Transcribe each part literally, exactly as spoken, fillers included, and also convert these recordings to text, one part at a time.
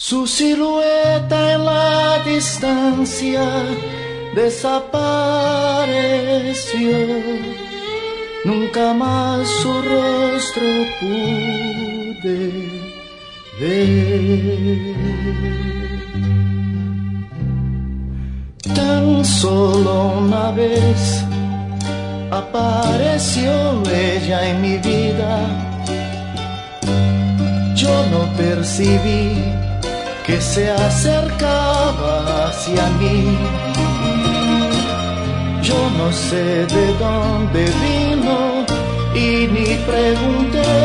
Su silueta en la distancia desapareció, nunca más su rostro pude ver. Tan solo una vez apareció ella en mi vida. Yo no percibí que se acercaba hacia mí. Yo no sé de dónde vino y ni pregunté,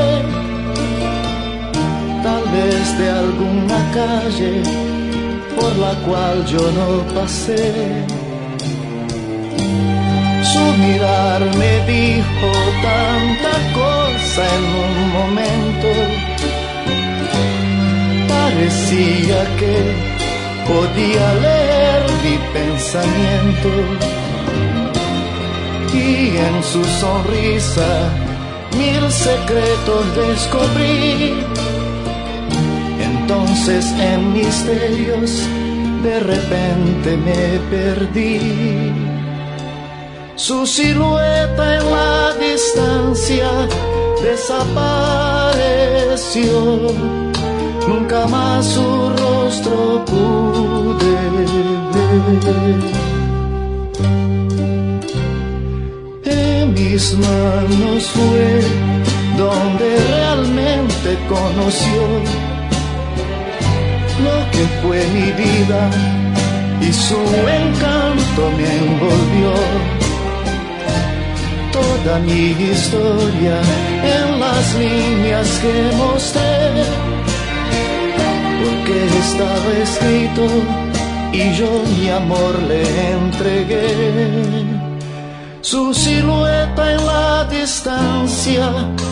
tal vez de alguna calle por la cual yo no pasé. Su mirar me dijo tanta cosa en un momento. Parecía que podía leer mi pensamiento, y en su sonrisa mil secretos descubrí. Entonces en misterios de repente me perdí. Su silueta en la distancia desapareció, nunca más su rostro pude ver. En mis manos fue donde realmente conoció lo que fue mi vida, y su encanto me envolvió. Toda mi historia en las líneas que mostré, porque estaba escrito y yo mi amor le entregué. Su silueta en la distancia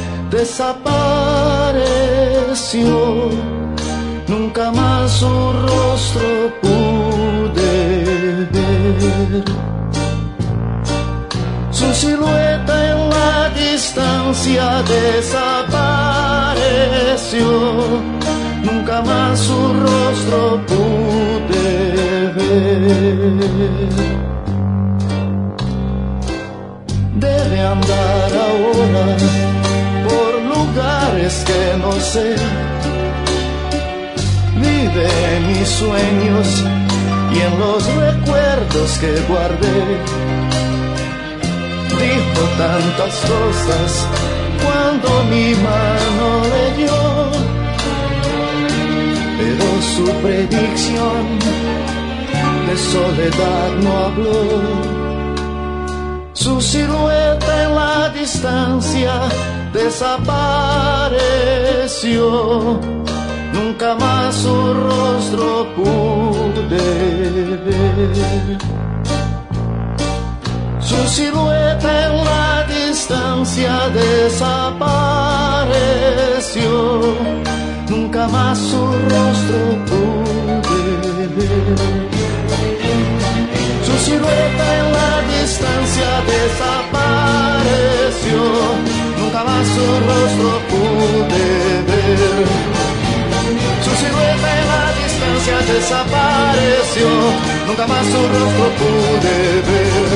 desapareció, nunca más su rostro pude ver. Su silueta en la distancia desapareció, nunca más su rostro pude ver. Debe andar ahora por lugares que no sé. Vive en mis sueños y en los recuerdos que guardé. Dijo tantas cosas cuando mi mano le dio, pero su predicción de soledad no habló. Su silueta en la distancia desapareció, nunca más su rostro pude ver. Su silueta en la distancia desapareció, nunca más su rostro pude ver. Su silueta en la distancia desapareció, nunca más su rostro pude ver. Su silueta en la distancia desapareció, nunca más su rostro pude ver.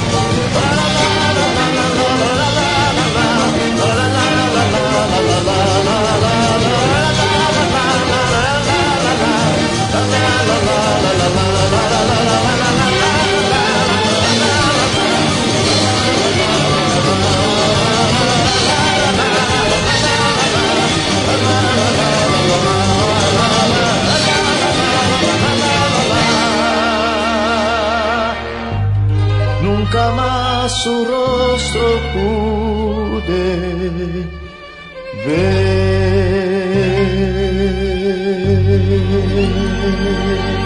Nunca más su rostro pude ver.